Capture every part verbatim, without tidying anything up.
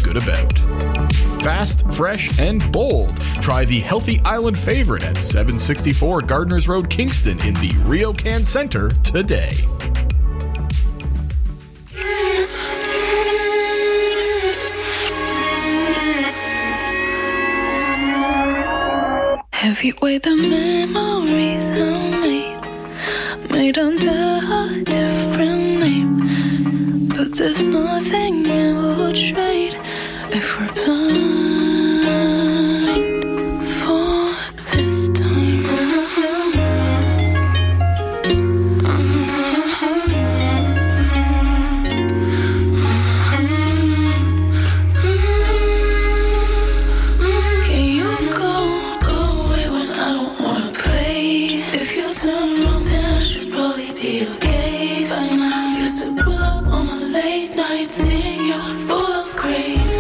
good about. Fast, fresh, and bold. Try the Healthy Island favorite at seven sixty-four Gardners Road, Kingston in the RioCan Centre today. Heavy weight the memories I made, made under a different name. But there's nothing I would trade if we're blind for this time. Can you go, go away when I don't wanna play? If you turn around then I should probably be okay by now. Used to pull up on a late night, seeing you full of grace.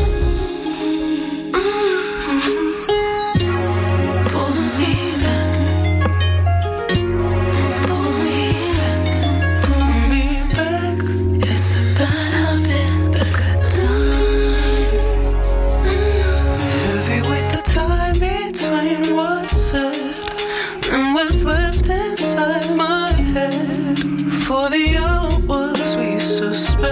For the hours we suspect.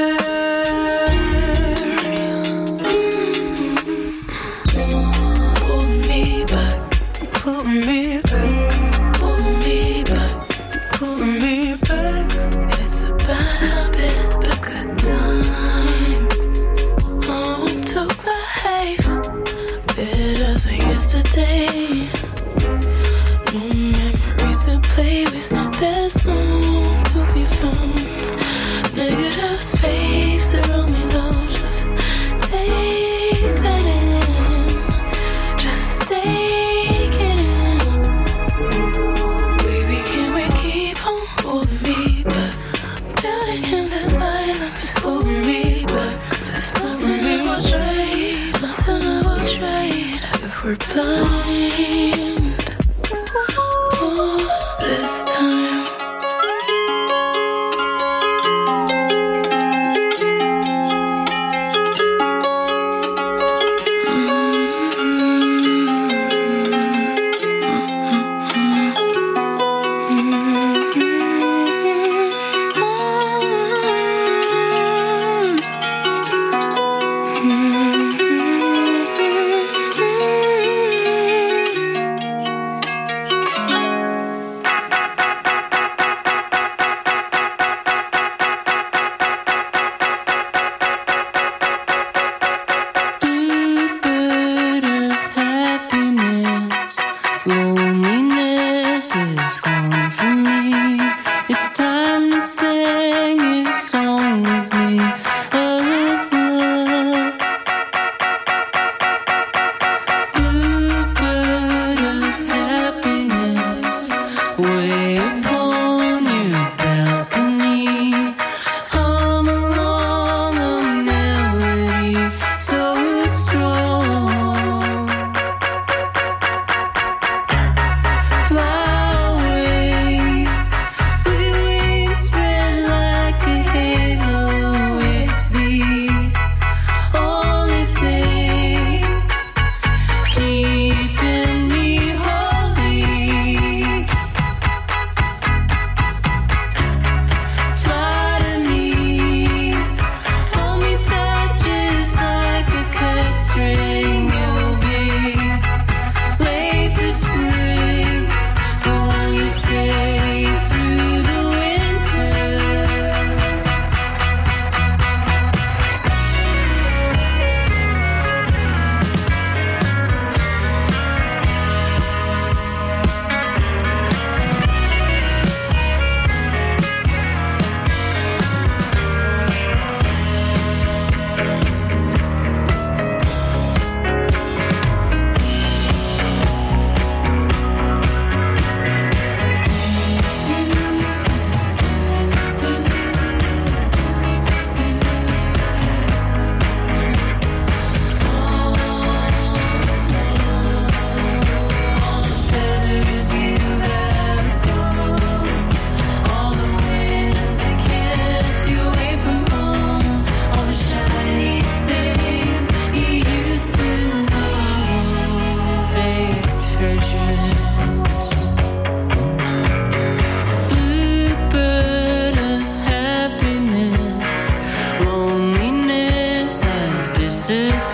Pull me back, pull me back, pull me back, pull me back. It's a bad habit, but a good time. I want to behave better than yesterday. No memories to play with. There's no to be found. Negative space around me, though. Just take that in. Just take it in. Baby, can we keep on holding me back? Feeling in the silence, holding me back. There's nothing I will trade, nothing I will trade if we're blind for this time.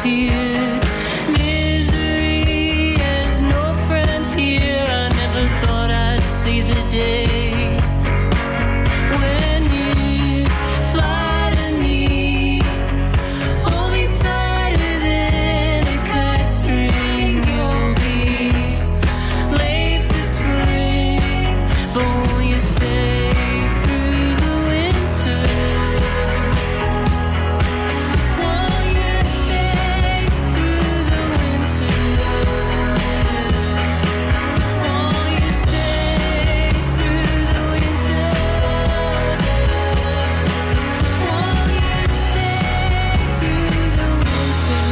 disappeared. Misery has no friend here. I never thought I'd see the day when you fly to me. Hold me tighter than a kite string. You'll be late for spring, but will you stay through the winter? Will you stay through the winter? Will you stay through the winter? Will you stay through the winter?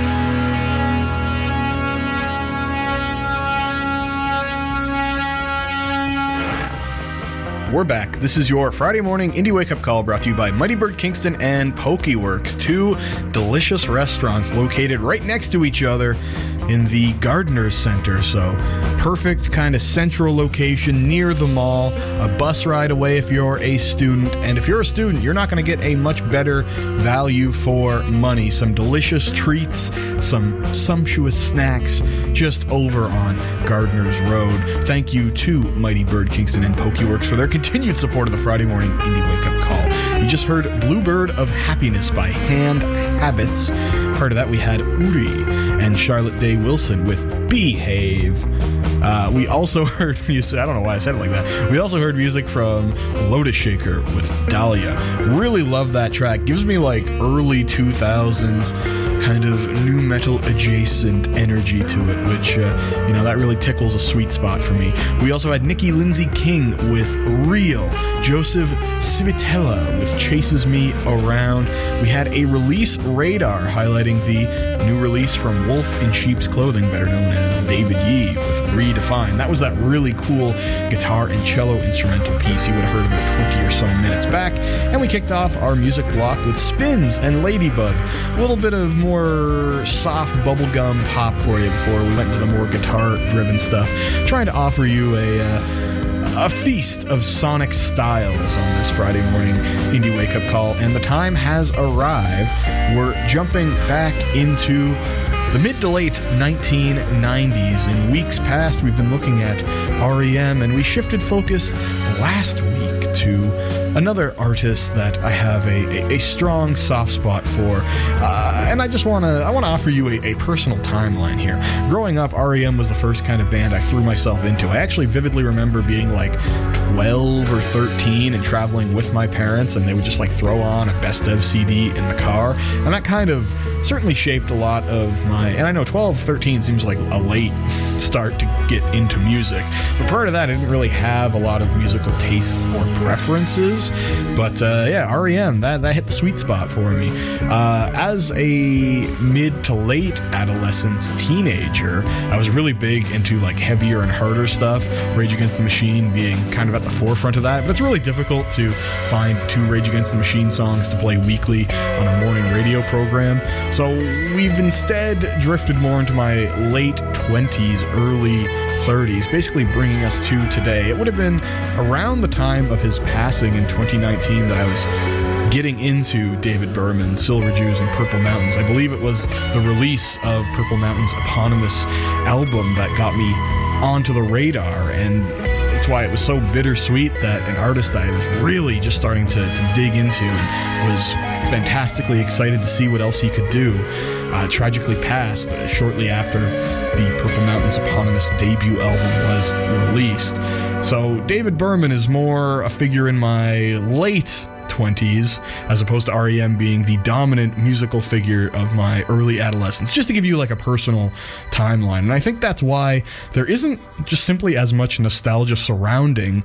We're back. This is your Friday morning Indie Wake Up Call, brought to you by Mighty Bird Kingston and Pokeworks, two delicious restaurants located right next to each other in the Gardeners Center. So perfect kind of central location near the mall, a bus ride away if you're a student. And if you're a student, you're not going to get a much better value for money. Some delicious treats, some sumptuous snacks just over on Gardeners Road. Thank you to Mighty Bird Kingston and Pokeworks for their continued support of the Friday morning Indie Wake Up Call. You just heard Bluebird of Happiness by Hand Habits. Part of that we had Uri and Charlotte Day Wilson with Behave. Uh, we also heard music, I don't know why I said it like that. We also heard music from Lotus Shaker with Dahlia. Really love that track. Gives me like early two thousands kind of nu metal adjacent energy to it, which, uh, you know, that really tickles a sweet spot for me. We also had Nikki Lindsay King with Real, Joseph Civitella with Chases Me Around. We had a release radar highlighting the new release from Wolf in Sheep's Clothing, better known as David Yee, with Redefine. That was that really cool guitar and cello instrumental piece you would have heard about twenty or so minutes back. And we kicked off our music block with Spins and Ladybug. A little bit of more soft bubblegum pop for you before we went into the more guitar-driven stuff, trying to offer you a uh, a feast of sonic styles on this Friday morning Indie Wake Up Call. And the time has arrived. We're jumping back into the mid to late nineteen nineties. In weeks past, we've been looking at R E M, and we shifted focus last week to another artist that I have a, a, a strong soft spot for, uh, and I just want to I want to offer you a, a personal timeline here. Growing up, R E M was the first kind of band I threw myself into. I actually vividly remember being like twelve or thirteen and traveling with my parents, and they would just like throw on a best of C D in the car, and that kind of certainly shaped a lot of my, and I know twelve, thirteen seems like a late start to get into music, but prior to that I didn't really have a lot of musical tastes or preferences. But uh, yeah, R E M, that, that hit the sweet spot for me. Uh, as a mid to late adolescence teenager, I was really big into like heavier and harder stuff, Rage Against the Machine being kind of at the forefront of that. But it's really difficult to find two Rage Against the Machine songs to play weekly on a morning radio program. So we've instead drifted more into my late twenties, early thirties, basically bringing us to today. It would have been around the time of his passing in twenty nineteen that I was getting into David Berman, Silver Jews, and Purple Mountains. I believe it was the release of Purple Mountains' eponymous album that got me onto the radar, and it's why it was so bittersweet that an artist I was really just starting to, to dig into and was fantastically excited to see what else he could do, uh, tragically passed uh, shortly after the Purple Mountains' eponymous debut album was released. So David Berman is more a figure in my late twenties, as opposed to R E M being the dominant musical figure of my early adolescence, just to give you like a personal timeline. And I think that's why there isn't just simply as much nostalgia surrounding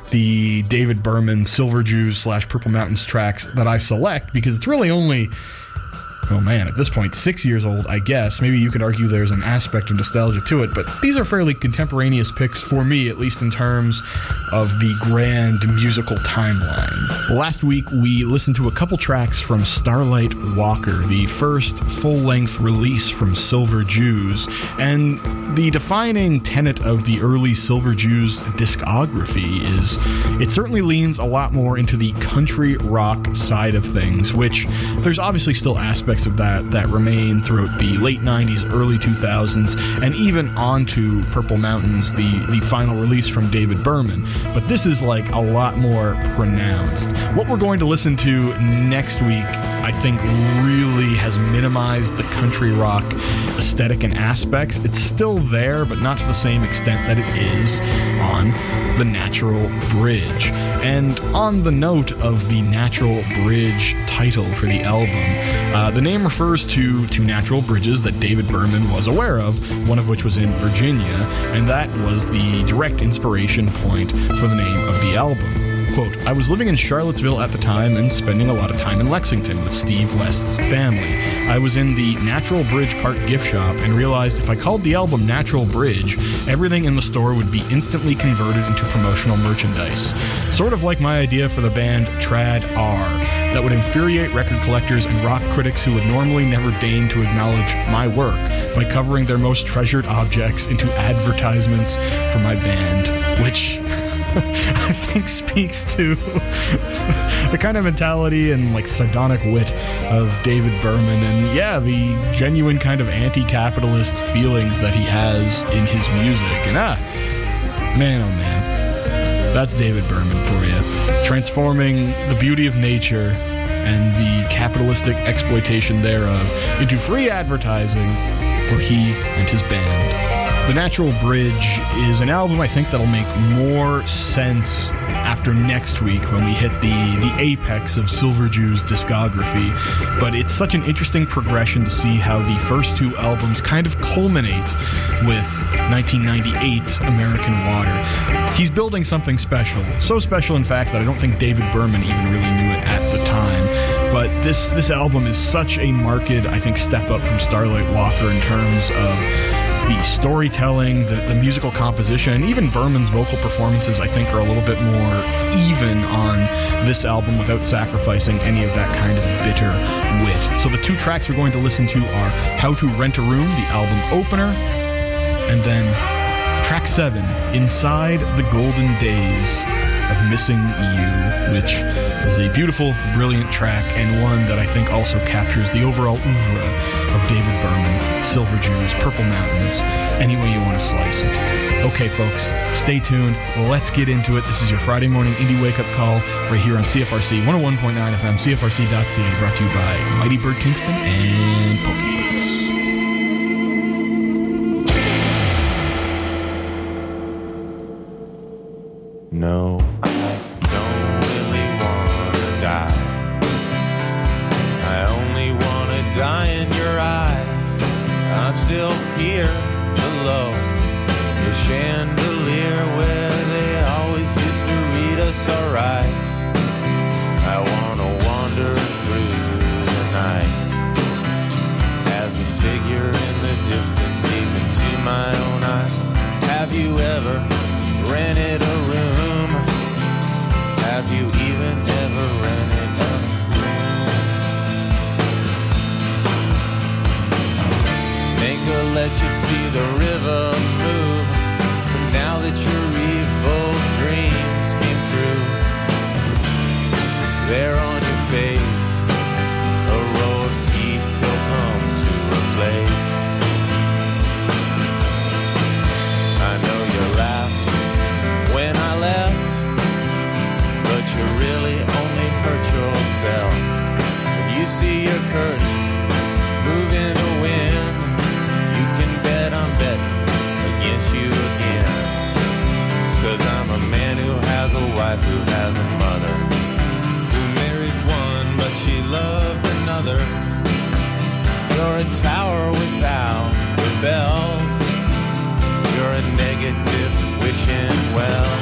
the David Berman Silver Jews slash Purple Mountains tracks that I select, because it's really only, oh man, at this point, six years old, I guess. Maybe you could argue there's an aspect of nostalgia to it, but these are fairly contemporaneous picks for me, at least in terms of the grand musical timeline. Last week, we listened to a couple tracks from Starlight Walker, the first full-length release from Silver Jews, and the defining tenet of the early Silver Jews discography is it certainly leans a lot more into the country rock side of things, which there's obviously still aspects aspects of that that remain throughout the late nineties, early two thousands, and even onto Purple Mountains, the, the final release from David Berman. But this is like a lot more pronounced. What we're going to listen to next week, I think, really has minimized the country rock aesthetic and aspects. It's still there, but not to the same extent that it is on The Natural Bridge. And on the note of the Natural Bridge title for the album, uh, the name refers to two natural bridges that David Berman was aware of, one of which was in Virginia, and that was the direct inspiration point for the name of the album. Quote, I was living in Charlottesville at the time and spending a lot of time in Lexington with Steve West's family. I was in the Natural Bridge Park gift shop and realized if I called the album Natural Bridge, everything in the store would be instantly converted into promotional merchandise. Sort of like my idea for the band Trad R, that would infuriate record collectors and rock critics who would normally never deign to acknowledge my work by covering their most treasured objects into advertisements for my band, which I think speaks to the kind of mentality and like sardonic wit of David Berman, and yeah, the genuine kind of anti-capitalist feelings that he has in his music. And ah, man, oh man, that's David Berman for you, transforming the beauty of nature and the capitalistic exploitation thereof into free advertising for he and his band. The Natural Bridge is an album I think that'll make more sense after next week when we hit the, the apex of Silverjew's discography, but it's such an interesting progression to see how the first two albums kind of culminate with nineteen ninety-eight's American Water. He's building something special, so special in fact that I don't think David Berman even really knew it at the time. But this, this album is such a marked, I think, step up from Starlight Walker in terms of the storytelling, the, the musical composition, and even Berman's vocal performances, I think, are a little bit more even on this album without sacrificing any of that kind of bitter wit. So the two tracks we're going to listen to are How to Rent a Room, the album opener, and then track seven, Inside the Golden Days of Missing You, which is a beautiful, brilliant track, and one that I think also captures the overall oeuvre of David Berman, Silverjew's, Purple Mountains, any way you want to slice it. Okay, folks, stay tuned. Let's get into it. This is your Friday morning indie wake-up call right here on C F R C one oh one point nine F M, C F R C dot C A, brought to you by Mighty Bird Kingston and Pokeworks. No, I don't really want to die. I only want to die in your eyes. I'm still here below the chandelier where they always used to read us our rights. I want to wander through the night as a figure in the distance, even to my own eye. Have you ever rented a room? Have you even ever rented a room? Think I'll let you see the river move, but now that your evil dreams came true, there on your face, a row of teeth they'll come to replace. I know you laughed when I left, but you really only hurt yourself. When you see your curtains moving to wind, you can bet I'm betting against you again. Cause I'm a man who has a wife who has a mother, who married one but she loved another. You're a tower without the bells, you're a negative wishing well.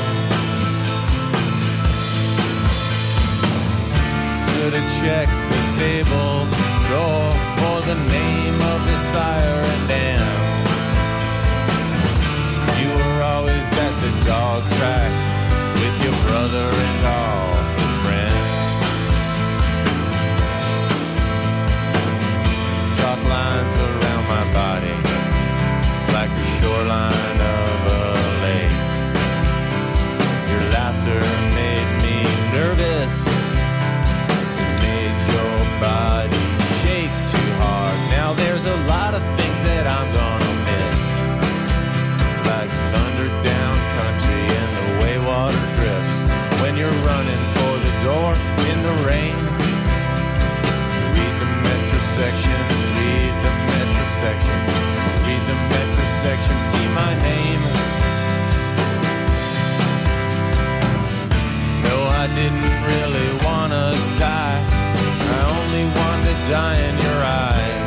Should've checked the stable door for the name of the sire and dam. You were always at the dog track with your brother and all his friends. Chalk lines around my body like the shoreline of a lake. Your laughter made me nervous. It made your body shake to intersection see my name. No, I didn't really wanna die. I only wanted to die in your eyes.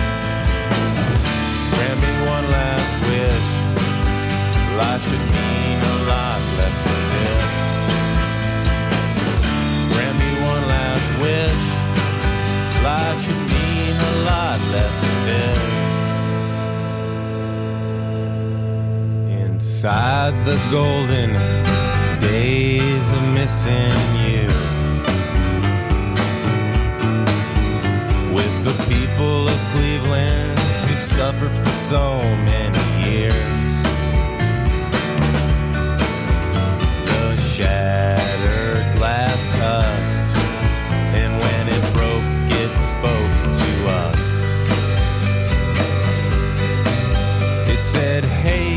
Grant me one last wish. Life should mean a lot less than this. Grant me one last wish. Life should mean a lot less than this. Inside the golden days of missing you, with the people of Cleveland who've suffered for so many years. The shattered glass cussed, and when it broke, it spoke to us. It said, hey,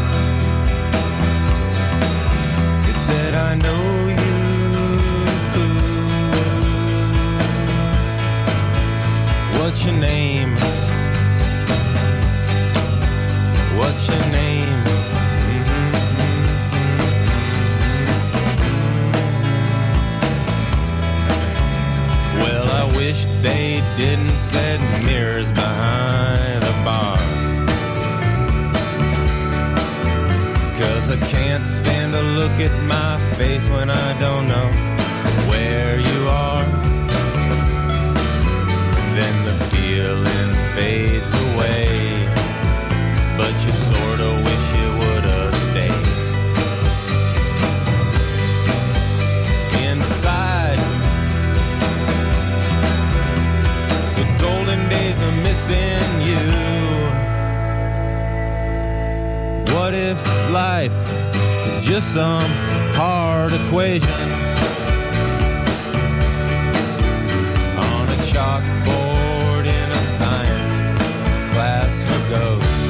it said, I know you. What's your name? What's your name? Mm-hmm. Well, I wish they didn't set mirrors behind the bar, 'cause I can't stand to look at my face when I don't know where you are. Then the feeling fades away, but you sorta wish you would've stayed. Inside the golden days are missing you. What if life is just some hard equation on a chalkboard in a science class for ghosts?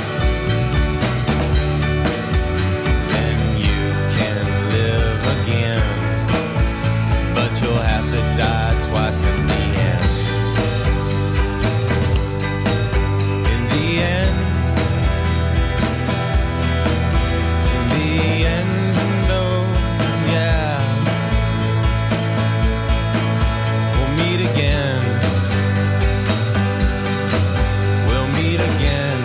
Then you can live again, but you'll have to die twice in the end. In the end, in the end, oh yeah, we'll meet again. We'll meet again.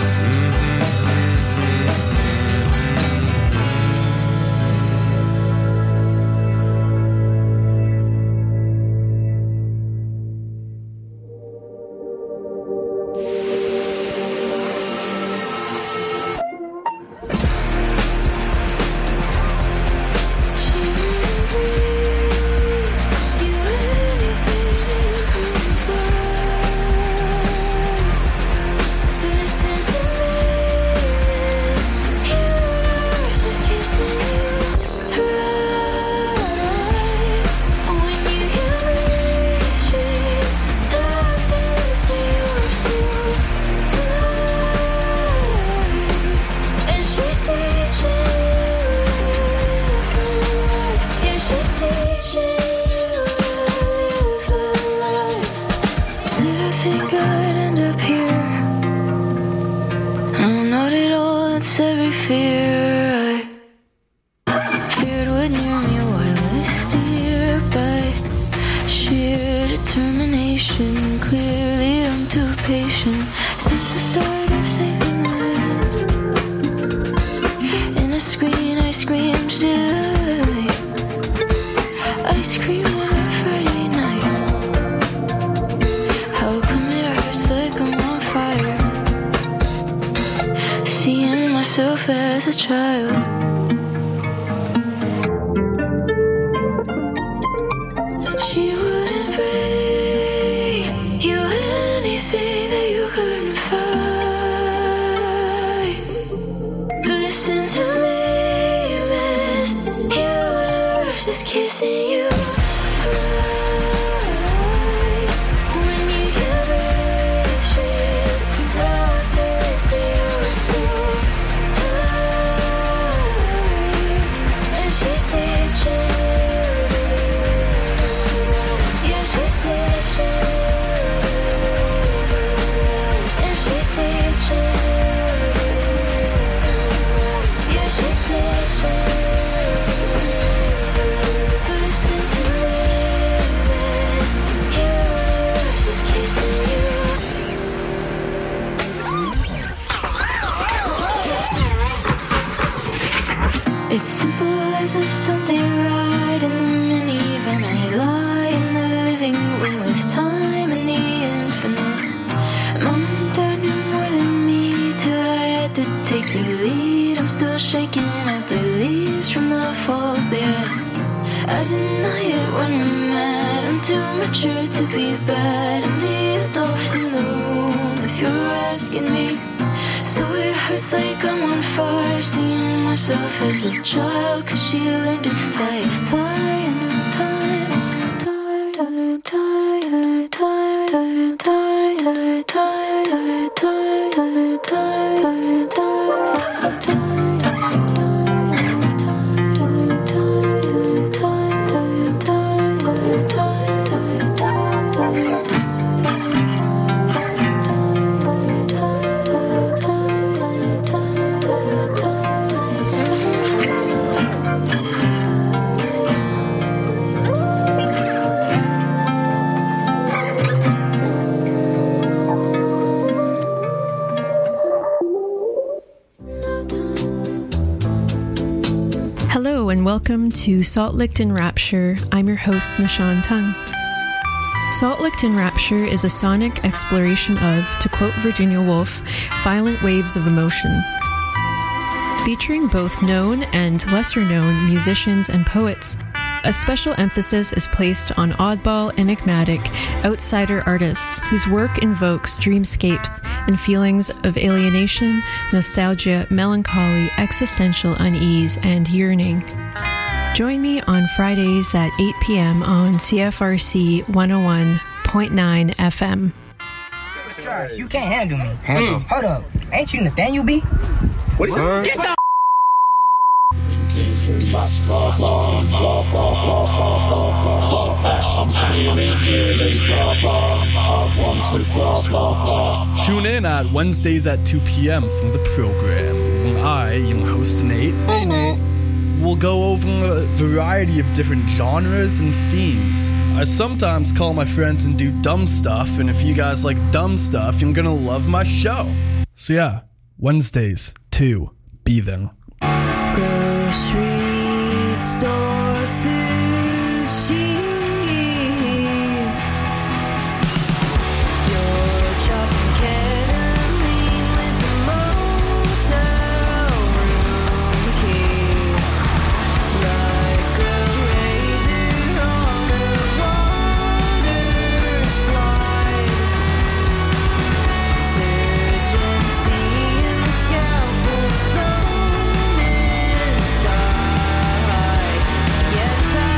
As a child, she wouldn't bring you anything that you couldn't find. Listen to me, miss. Universe is kissing you. And she said, was a Sunday ride in the minivan. I lie in the living room with time and the infinite. Mom and Dad knew more than me till I had to take the lead. I'm still shaking out the leaves from the falls there. I deny it when I'm mad. I'm too mature to be bad. I'm the adult in the room, if you're asking me. So it hurts like I'm on fire, seeing myself as a child. Cause she learned to tie, tie, and tie, tie, tie, tie, tie, tie, tie, tie, tie, tie, tie, tie, tie, tie, tie. Hello and welcome to Salt Licked in Rapture. I'm your host, Nishan Tung. Salt Licked in Rapture is a sonic exploration of, to quote Virginia Woolf, violent waves of emotion. Featuring both known and lesser-known musicians and poets, a special emphasis is placed on oddball, enigmatic, outsider artists whose work invokes dreamscapes and feelings of alienation, nostalgia, melancholy, existential unease, and yearning. Join me on Fridays at eight p.m. on C F R C one oh one point nine F M. You can't handle me. Handle. Mm. Hold up. Ain't you Nathaniel B? What is that? Get the Tune in at Wednesdays at two p.m. from the program when I, your host Nate, hey Nate, will go over a variety of different genres and themes. I sometimes call my friends and do dumb stuff, and if you guys like dumb stuff, you're gonna love my show. So yeah, Wednesdays, two, be there. Grocery store sushi. You're chopping ketamine with the motel room key. Like a razor on a water slide. Surgeon seeing the scalpel sewn inside. Get back.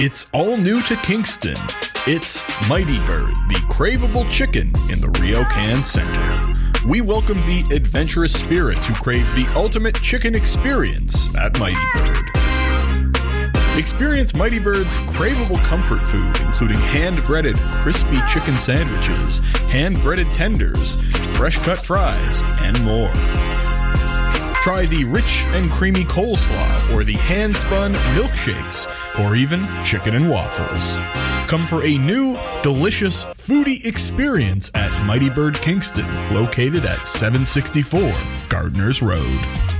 It's all new to Kingston. It's Mighty Bird, the craveable chicken in the Ryokan Center. We welcome the adventurous spirits who crave the ultimate chicken experience at Mighty Bird. Experience Mighty Bird's craveable comfort food, including hand-breaded crispy chicken sandwiches, hand-breaded tenders, fresh-cut fries, and more. Try the rich and creamy coleslaw, or the hand-spun milkshakes, or even chicken and waffles. Come for a new, delicious foodie experience at Mighty Bird Kingston, located at seven sixty-four Gardeners Road.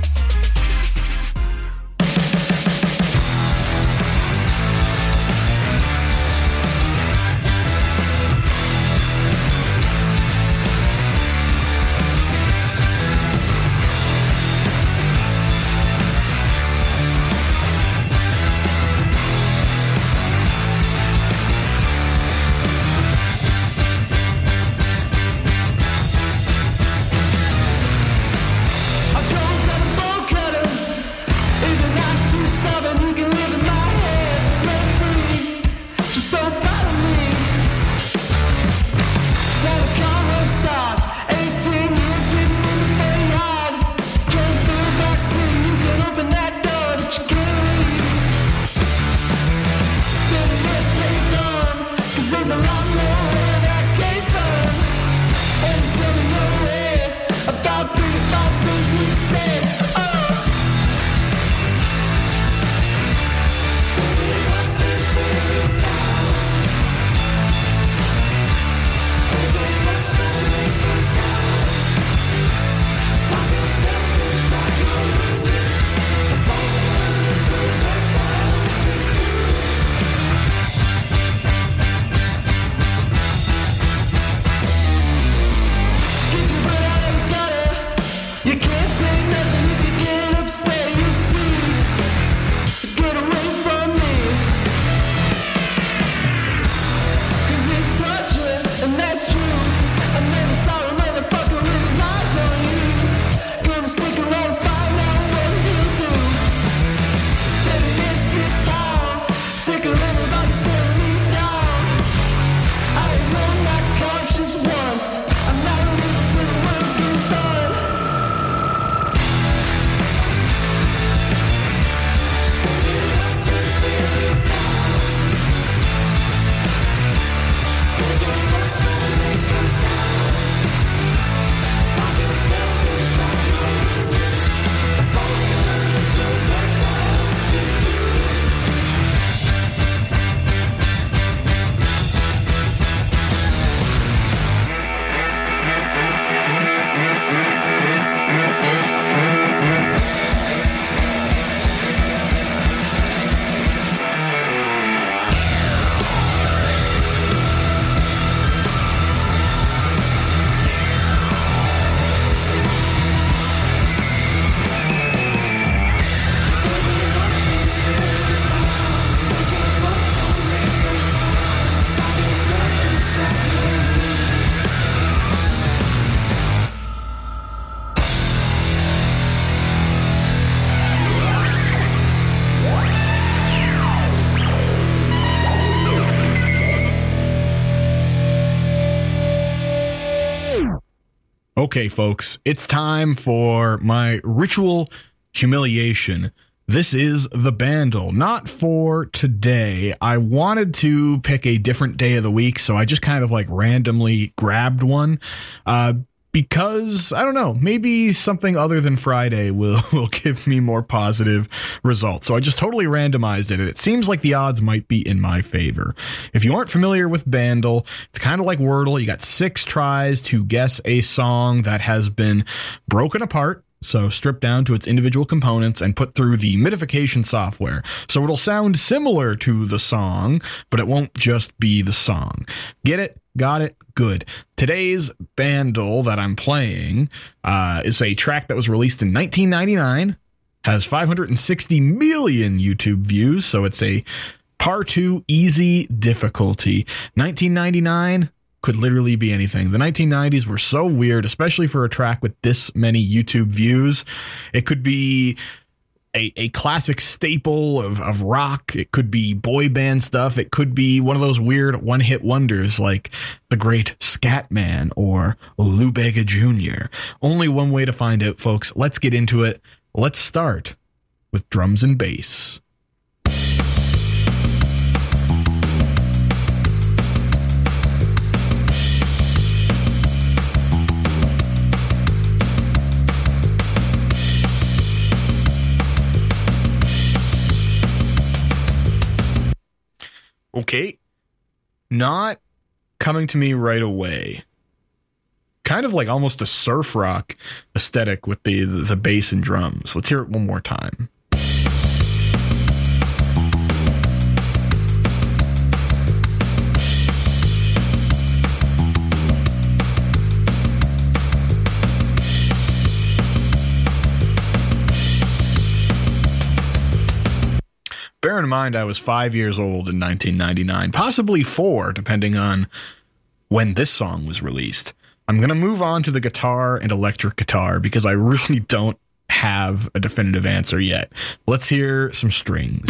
Okay, folks, it's time for my ritual humiliation. This is the Bandle. Not for today. I wanted to pick a different day of the week, so I just kind of like randomly grabbed one. Uh, because, I don't know, maybe something other than Friday will, will give me more positive results. So I just totally randomized it, and it seems like the odds might be in my favor. If you aren't familiar with Bandle, it's kind of like Wordle. You got six tries to guess a song that has been broken apart, so stripped down to its individual components and put through the modification software. So it'll sound similar to the song, but it won't just be the song. Get it? Got it? Good. Today's Bandle that I'm playing uh, is a track that was released in nineteen ninety-nine, has five hundred sixty million YouTube views, so it's a par two easy difficulty. nineteen ninety-nine could literally be anything. The nineteen nineties were so weird, especially for a track with this many YouTube views. It could be a, a classic staple of, of rock. It could be boy band stuff. It could be one of those weird one-hit wonders like the great Scatman or Lou Bega Junior Only one way to find out, folks. Let's get into it. Let's start with drums and bass. Okay, not coming to me right away. Kind of like almost a surf rock aesthetic with the, the, the bass and drums. Let's hear it one more time. Bear in mind, I was five years old in nineteen ninety-nine, possibly four, depending on when this song was released. I'm going to move on to the guitar and electric guitar because I really don't have a definitive answer yet. Let's hear some strings.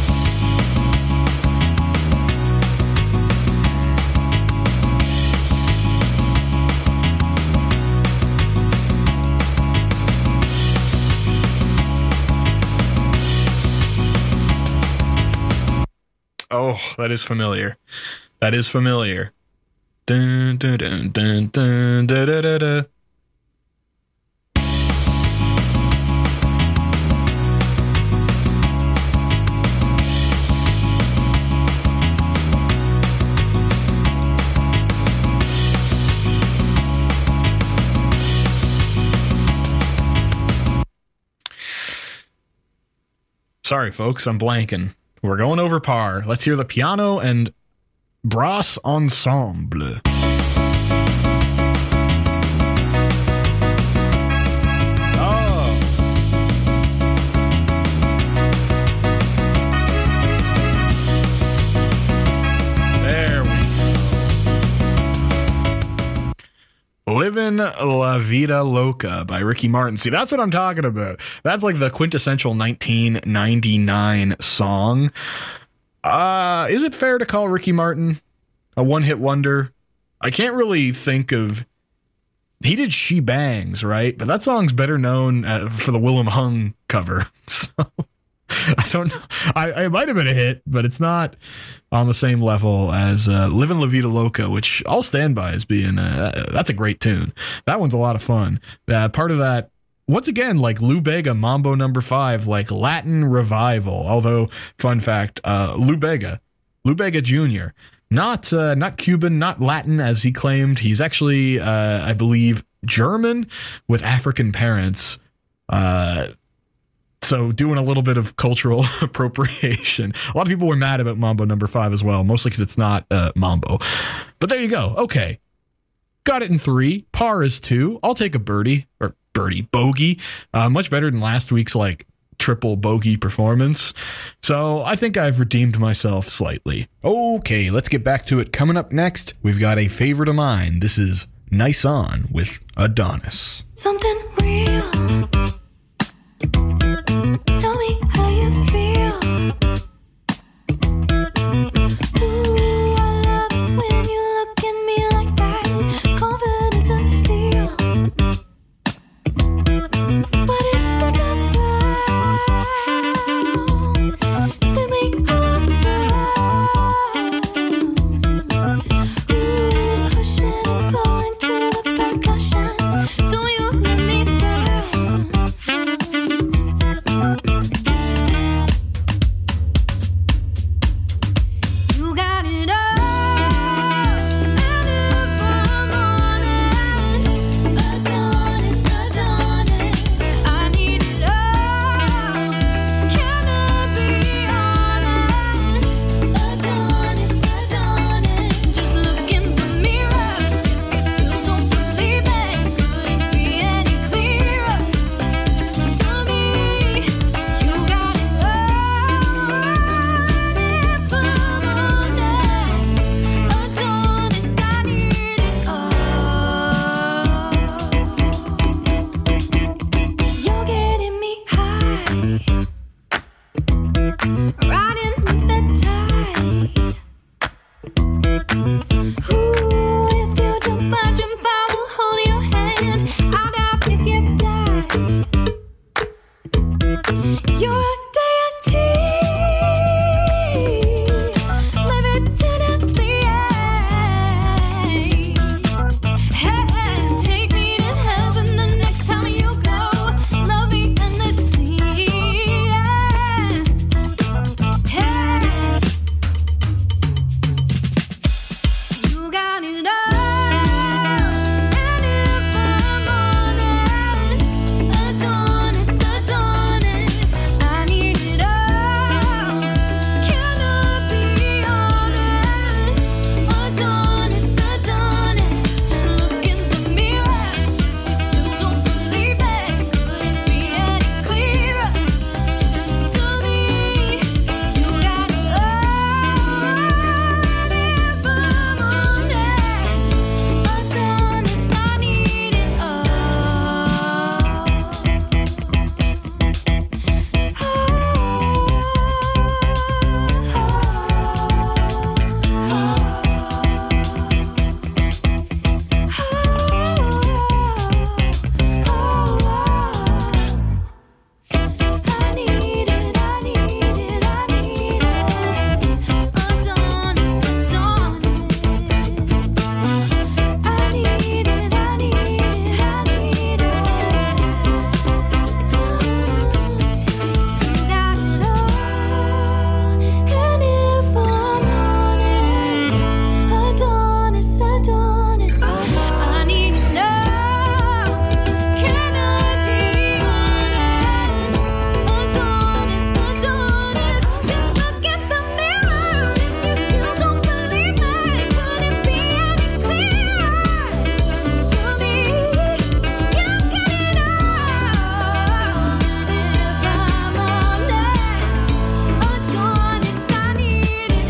Oh, that is familiar. That is familiar. Dun, dun, dun, dun, dun, da, da, da, da. Sorry, folks, I'm blanking. We're going over par. Let's hear the piano and brass ensemble. Oh. There we go. Livin' La Vida Loca by Ricky Martin. See, that's what I'm talking about. That's like the quintessential nineteen ninety-nine song. Uh, is it fair to call Ricky Martin a one-hit wonder? I can't really think of... He did She Bangs, right? But that song's better known uh, for the Willem Hung cover. So, I don't know. I, it might have been a hit, but it's not on the same level as uh, Livin' La Vida Loca, which I'll stand by as being... Uh, that's a great tune. That one's a lot of fun. Uh, part of that... Once again, like Lou Bega, Mambo Number Five, like Latin revival. Although, fun fact, uh, Lou Bega, Lou Bega Junior, not uh, not Cuban, not Latin as he claimed. He's actually, uh, I believe, German with African parents. Uh, so doing a little bit of cultural appropriation. A lot of people were mad about Mambo Number Five as well, mostly because it's not uh, Mambo. But there you go. Okay. Got it in three. Par is two. I'll take a birdie or birdie bogey. Uh, much better than last week's like triple bogey performance. So I think I've redeemed myself slightly. Okay, let's get back to it. Coming up next, we've got a favorite of mine. This is Nice On with Adonis. Something real. Tell me how you feel. Ooh, I love it when you look at me like that. Confidence of steel. What is this about? Spin me around. Ooh, pushing and pulling to the percussion. Don't you let me down. riding with the tide. Ooh, if you jump, I jump, I will hold your hand. I'll dive if you die. You're a deity. Live it to the end. Hey, take me to heaven the next time you go. Love me endlessly. Hey, you got it all. And if I'm honest, Adonis, Adonis, I need it all. Can I be honest? Adonis, Adonis, just look in the mirror. You still don't believe it. Could it be any clearer to me? You got it all. And if I'm honest, Adonis, I need it all. I need it, I need it, I need it. Adonis, Adonis. I need it, I need it, I need it. You got it all. And if I'm honest, Adonis, Adonis, I need to know. Can I be honest? Adonis, Adonis, just look at the mirror. If you still don't believe me, could it be any clearer to me? You get it all. And if I'm honest, Adonis, I need it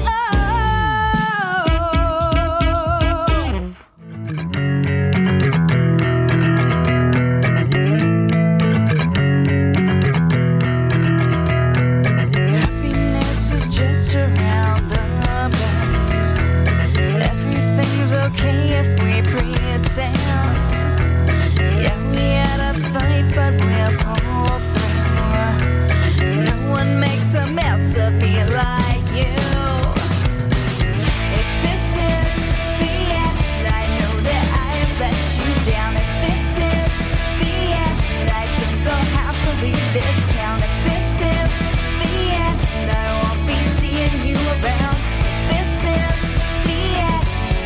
all. Happiness is just around the bend. Everything's okay if we pretend. Yeah, we had a fight, but we'll pull through. No one makes a mess of me like you. If this is the end, I know that I've let you down. If this is the end, I think I'll have to leave this town. If this is the end, I won't be seeing you around. If this is the end,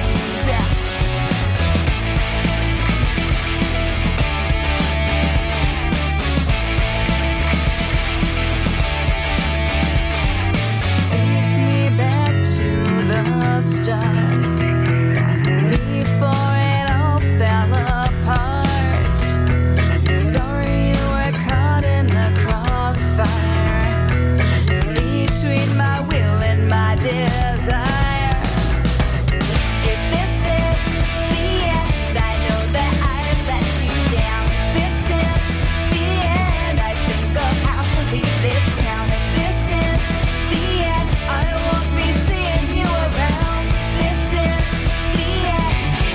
take me back to the start, before it all fell apart. Sorry you were caught in the crossfire, between my will and my desire. If this is the end, I know that I've let you down. If this is the end, I think I'll have to leave this town. If this is the end, I won't be seeing you around. This is the end.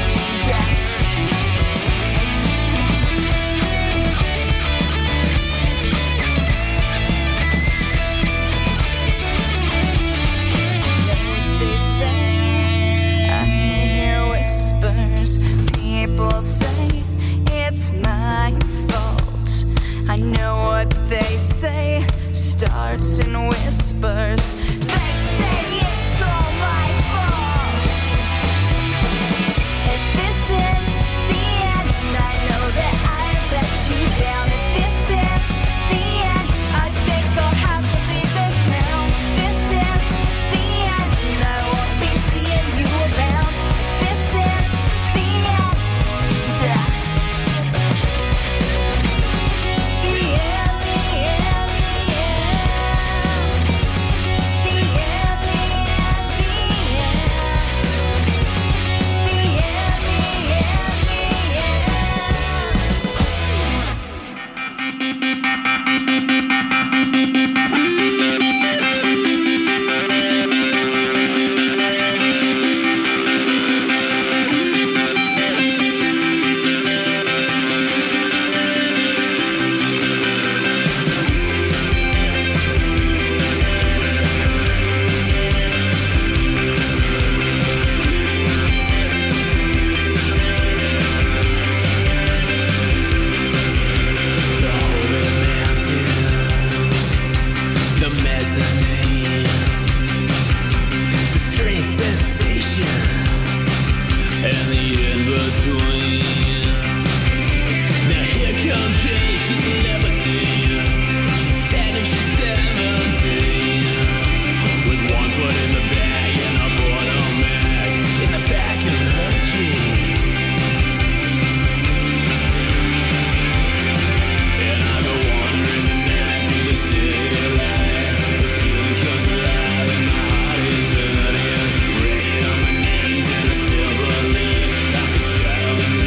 They say, I hear whispers. People say it's my fault. I know what they say starts in whispers. They say it's all my fault. If this is the end, I know that I've let you down. If this is the end, I think I'll have to leave this town. If this is the end, I won't be seeing you around. If this is the end, the end, the end, the end. between. Now here comes Jill, she's a libertine. She's ten if she's seventeen. With one foot in the bag and a boredom mag in the back of her jeans. And I go wandering the night through the city light. The feeling comes alive and my heart is burning. Rain on my knees and I still believe I could travel.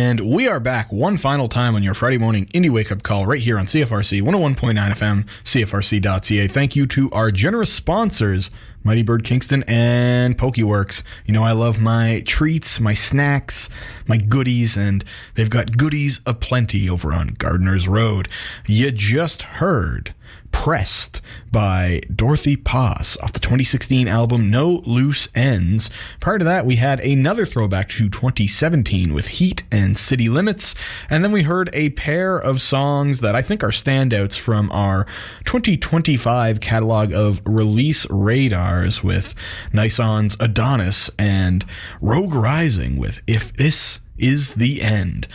And we are back one final time on your Friday morning indie wake-up call right here on C F R C one oh one point nine F M, C F R C dot C A. Thank you to our generous sponsors, Mighty Bird Kingston and PokeWorks. You know, I love my treats, my snacks, my goodies, and they've got goodies aplenty over on Gardeners Road. You just heard Pressed by Dorothy Poss off the twenty sixteen album No Loose Ends. Prior to that, we had another throwback to twenty seventeen with Heat and City Limits. And then we heard a pair of songs that I think are standouts from our twenty twenty-five catalog of release radars with Nison's Adonis and Rogue Rising with If This Is the End.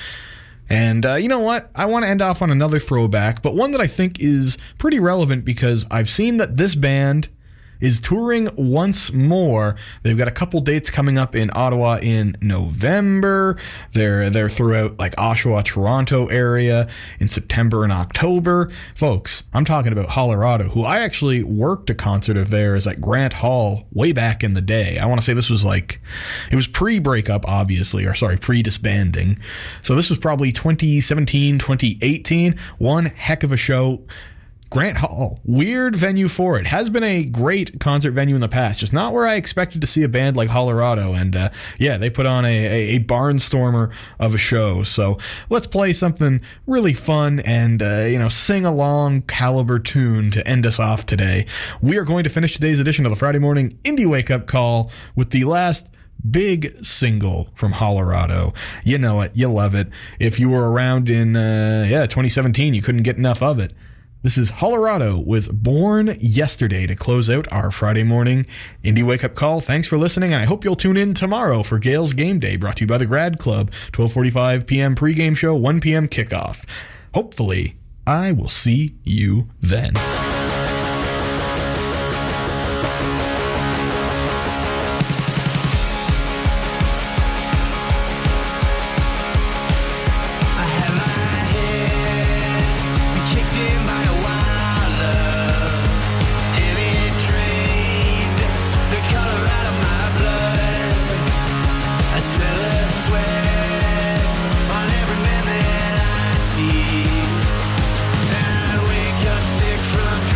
And uh, you know what? I want to end off on another throwback, but one that I think is pretty relevant because I've seen that this band is touring once more. They've got a couple dates coming up in Ottawa in November. They're they're throughout like Oshawa, Toronto area in September and October. Folks, I'm talking about Hollerado, who I actually worked a concert of theirs at Grant Hall way back in the day. I want to say this was like, it was pre-breakup, obviously, or sorry, pre-disbanding. So this was probably twenty seventeen, twenty eighteen. One heck of a show. Grant Hall, weird venue for it. Has been a great concert venue in the past, just not where I expected to see a band like Hollerado. And uh, yeah, they put on a, a, a barnstormer of a show. So let's play something really fun and, uh, you know, sing along caliber tune to end us off today. We are going to finish today's edition of the Friday Morning Indie Wake Up Call with the last big single from Hollerado. You know it. You love it. If you were around in, uh, yeah, twenty seventeen, you couldn't get enough of it. This is Hollerado with Born Yesterday to close out our Friday morning Indie Wake Up Call. Thanks for listening, and I hope you'll tune in tomorrow for Gale's Game Day, brought to you by the Grad Club. twelve forty-five p.m. pregame show, one p.m. kickoff. Hopefully, I will see you then. From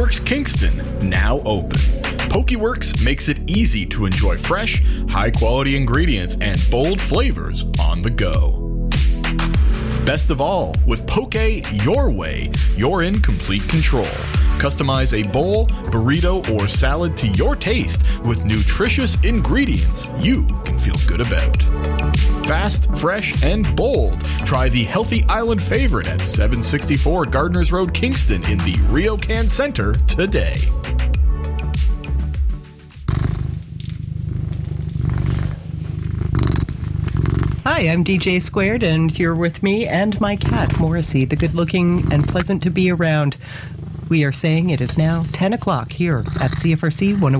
Pokeworks Kingston, now open. Pokeworks makes it easy to enjoy fresh, high-quality ingredients and bold flavors on the go. Best of all, with Poke your way, you're in complete control. Customize a bowl, burrito, or salad to your taste with nutritious ingredients you can feel good about. Fast, fresh, and bold. Try the Healthy Island favorite at seven sixty-four Gardners Road, Kingston in the Ryokan Center today. Hi, I'm D J Squared, and you're with me and my cat, Morrissey, the good-looking and pleasant to be around. We are saying it is now ten o'clock here at C F R C one oh